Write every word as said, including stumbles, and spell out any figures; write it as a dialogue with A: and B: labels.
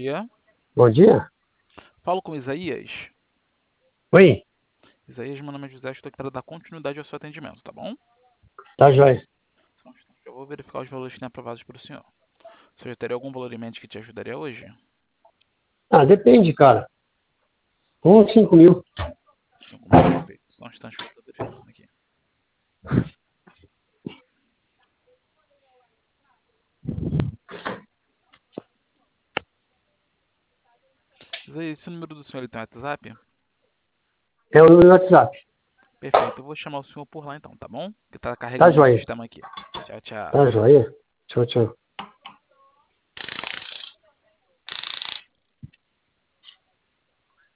A: dia.
B: Bom dia.
A: Falo com Isaías.
B: Oi,
A: Isaías, meu nome é José, estou aqui para dar continuidade ao seu atendimento, tá bom?
B: tá joia.
A: Só um instante, eu vou verificar os valores que têm aprovados para o senhor. O senhor já teria algum valor em mente que te ajudaria hoje?
B: Ah, depende, cara. Uns cinco mil.
A: cinco mil, perfeito. Só um instante que eu estou verificando aqui. Isaías, esse número do senhor ele tem WhatsApp?
B: É o número do WhatsApp.
A: Perfeito, eu vou chamar o senhor por lá então, tá bom? Que tá
B: Tá
A: carregando no
B: joia.
A: sistema aqui. Tchau, tchau.
B: Tá joia. Tchau, tchau.